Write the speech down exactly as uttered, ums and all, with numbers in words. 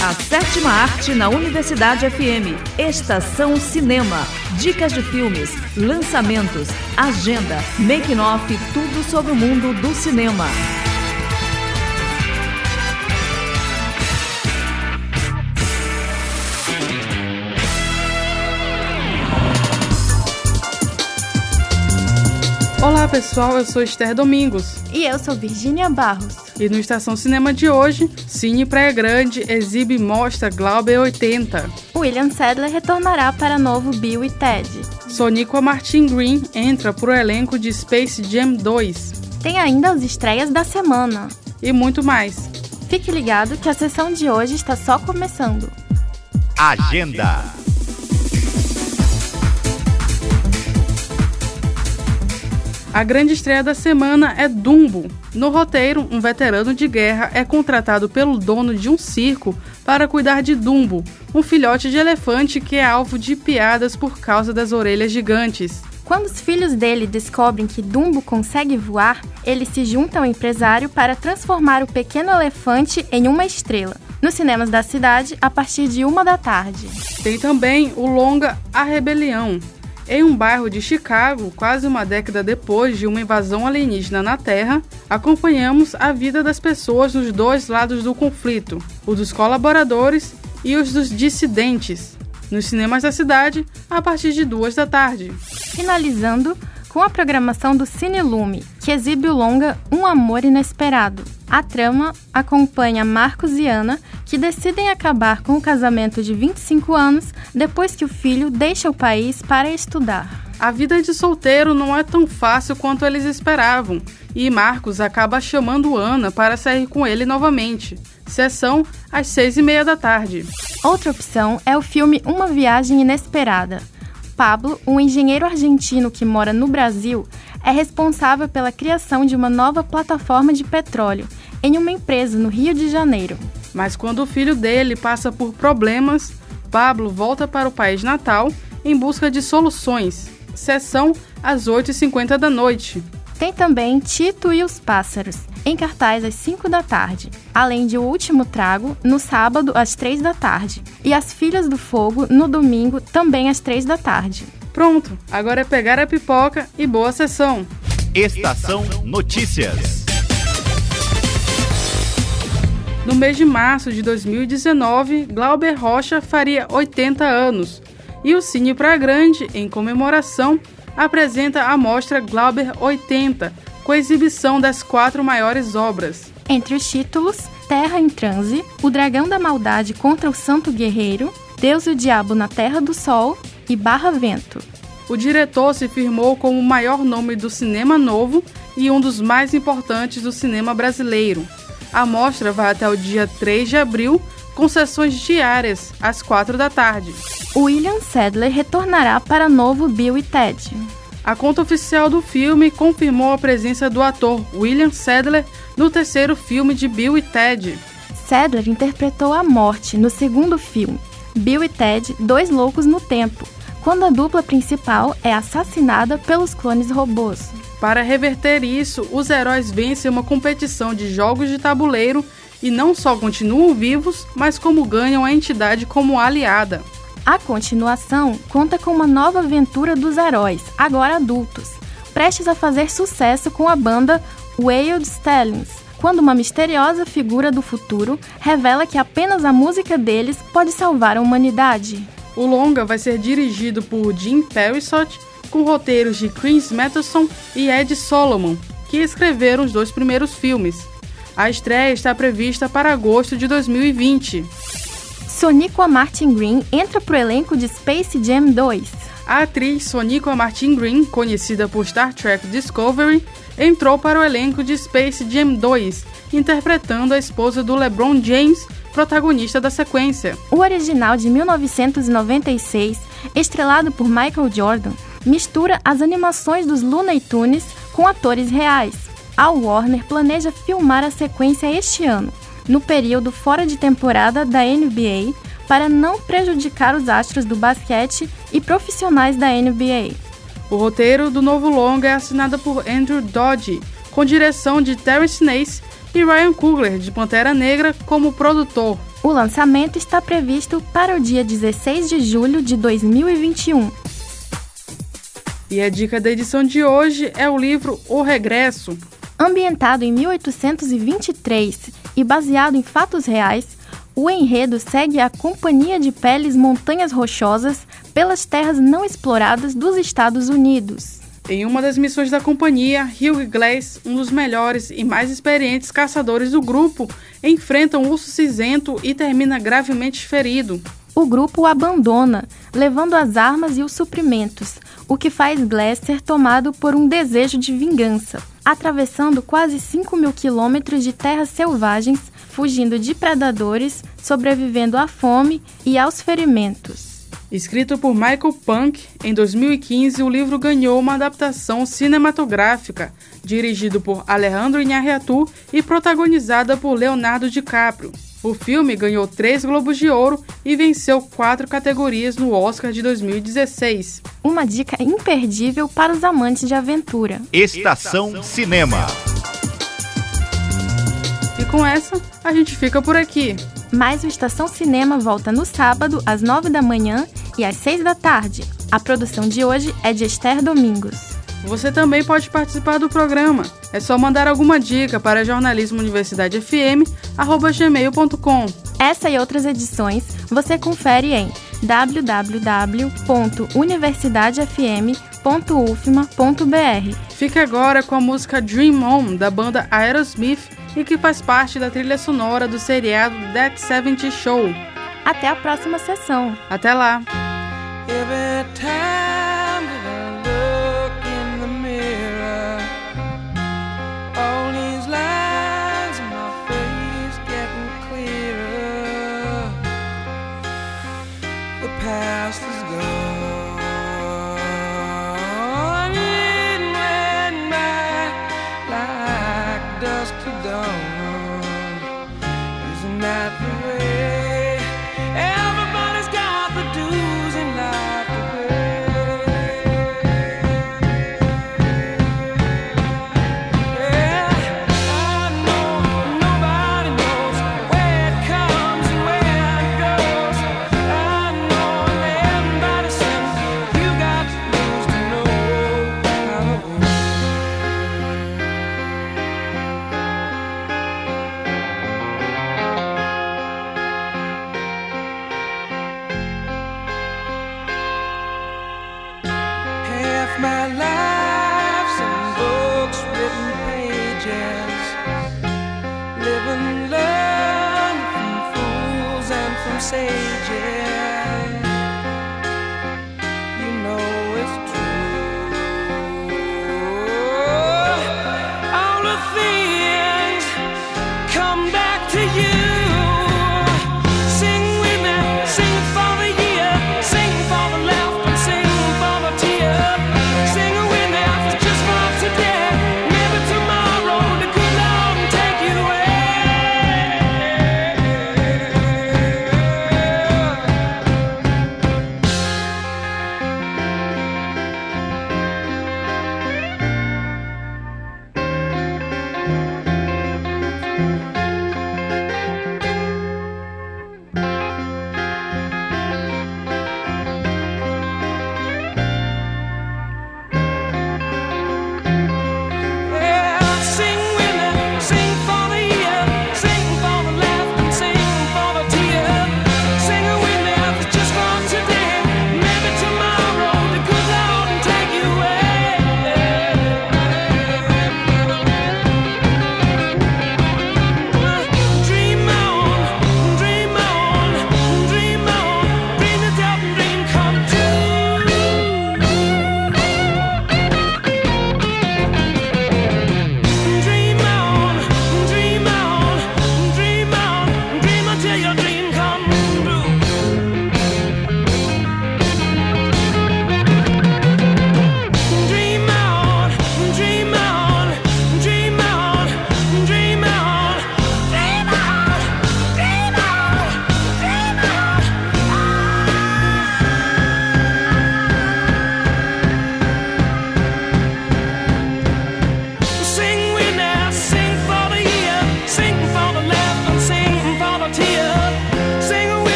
A sétima arte na Universidade F M. Estação Cinema. Dicas de filmes, lançamentos, agenda, making-off, tudo sobre o mundo do cinema. Olá pessoal, eu sou Esther Domingos. E eu sou Virgínia Barros. E no Estação Cinema de hoje, Cine Praia Grande exibe e mostra Glauber oitenta. William Sadler retornará para novo Bill e Ted. Sonequa Martin Green entra para o elenco de Space Jam dois. Tem ainda as estreias da semana. E muito mais. Fique ligado que a sessão de hoje está só começando. Agenda. A grande estreia da semana é Dumbo. No roteiro, um veterano de guerra é contratado pelo dono de um circo para cuidar de Dumbo, um filhote de elefante que é alvo de piadas por causa das orelhas gigantes. Quando os filhos dele descobrem que Dumbo consegue voar, eles se juntam ao empresário para transformar o pequeno elefante em uma estrela. Nos cinemas da cidade, a partir de uma da tarde. Tem também o longa A Rebelião. Em um bairro de Chicago, quase uma década depois de uma invasão alienígena na Terra, acompanhamos a vida das pessoas nos dois lados do conflito, o dos colaboradores e os dos dissidentes, nos cinemas da cidade, a partir de duas da tarde. Finalizando com a programação do Cine Lume, que exibe o longa Um Amor Inesperado. A trama acompanha Marcos e Ana, que decidem acabar com o casamento de vinte e cinco anos depois que o filho deixa o país para estudar. A vida de solteiro não é tão fácil quanto eles esperavam, e Marcos acaba chamando Ana para sair com ele novamente. Sessão às seis e meia da tarde. Outra opção é o filme Uma Viagem Inesperada. Pablo, um engenheiro argentino que mora no Brasil, é responsável pela criação de uma nova plataforma de petróleo em uma empresa no Rio de Janeiro. Mas quando o filho dele passa por problemas, Pablo volta para o país natal em busca de soluções. Sessão às oito e cinquenta da noite. Tem também Tito e os Pássaros, em cartaz às cinco da tarde, além de O Último Trago, no sábado às três da tarde, e As Filhas do Fogo, no domingo, também às três da tarde. Pronto, agora é pegar a pipoca e boa sessão. Estação Notícias. No mês de março de dois mil e dezenove, Glauber Rocha faria oitenta anos, e o Cine Praia Grande, em comemoração, apresenta a mostra Glauber oitenta, com a exibição das quatro maiores obras. Entre os títulos, Terra em Transe, O Dragão da Maldade contra o Santo Guerreiro, Deus e o Diabo na Terra do Sol e Barra Vento. O diretor se firmou como o maior nome do cinema novo e um dos mais importantes do cinema brasileiro. A mostra vai até o dia três de abril, com sessões diárias, às quatro da tarde. William Sadler retornará para novo Bill e Ted. A conta oficial do filme confirmou a presença do ator William Sadler no terceiro filme de Bill e Ted. Sadler interpretou a morte no segundo filme, Bill e Ted, Dois Loucos no Tempo, quando a dupla principal é assassinada pelos clones robôs. Para reverter isso, os heróis vencem uma competição de jogos de tabuleiro e não só continuam vivos, mas como ganham a entidade como aliada. A continuação conta com uma nova aventura dos heróis, agora adultos, prestes a fazer sucesso com a banda Wild Stallions, quando uma misteriosa figura do futuro revela que apenas a música deles pode salvar a humanidade. O longa vai ser dirigido por Jim Parisot, com roteiros de Chris Matheson e Ed Solomon, que escreveram os dois primeiros filmes. A estreia está prevista para agosto de dois mil e vinte. Sonequa Martin Green entra para o elenco de Space Jam dois. A atriz Sonequa Martin Green, conhecida por Star Trek Discovery, entrou para o elenco de Space Jam dois, interpretando a esposa do LeBron James, protagonista da sequência. O original de mil novecentos e noventa e seis, estrelado por Michael Jordan, mistura as animações dos Looney Tunes com atores reais. A Warner planeja filmar a sequência este ano, no período fora de temporada da N B A, para não prejudicar os astros do basquete e profissionais da N B A. O roteiro do novo longa é assinado por Andrew Dodge, com direção de Terrence Nace e Ryan Coogler, de Pantera Negra, como produtor. O lançamento está previsto para o dia dezesseis de julho de dois mil e vinte e um. E a dica da edição de hoje é o livro O Regresso. Ambientado em mil oitocentos e vinte e três e baseado em fatos reais, o enredo segue a Companhia de Peles Montanhas Rochosas pelas terras não exploradas dos Estados Unidos. Em uma das missões da companhia, Hugh Glass, um dos melhores e mais experientes caçadores do grupo, enfrenta um urso cinzento e termina gravemente ferido. O grupo o abandona, levando as armas e os suprimentos, o que faz Glass ser tomado por um desejo de vingança, atravessando quase cinco mil quilômetros de terras selvagens, fugindo de predadores, sobrevivendo à fome e aos ferimentos. Escrito por Michael Punk, em dois mil e quinze o livro ganhou uma adaptação cinematográfica, dirigido por Alejandro Iñárritu e protagonizada por Leonardo DiCaprio. O filme ganhou três Globos de Ouro e venceu quatro categorias no Oscar de dois mil e dezesseis. Uma dica imperdível para os amantes de aventura. Estação Cinema. E com essa, a gente fica por aqui. Mas o Estação Cinema volta no sábado, às nove da manhã e às seis da tarde. A produção de hoje é de Esther Domingos. Você também pode participar do programa. É só mandar alguma dica para jornalismo universidade f m arroba gmail ponto com. Essa e outras edições você confere em w w w ponto universidade f m ponto u f m a ponto b r. Fique agora com a música Dream On, da banda Aerosmith, e que faz parte da trilha sonora do seriado That setenta Show. Até a próxima sessão. Até lá. Every time that I look in the mirror, all these lines in my face getting clearer. The past is gone, it went by like dust to dawn. Isn't that the way? Everybody's got the dues in life to pay. Yeah, I know nobody knows where it comes and where it goes. I know everybody says you got to lose to know how to win. Half my life's in books, written pages. Live and learn from fools and from sages.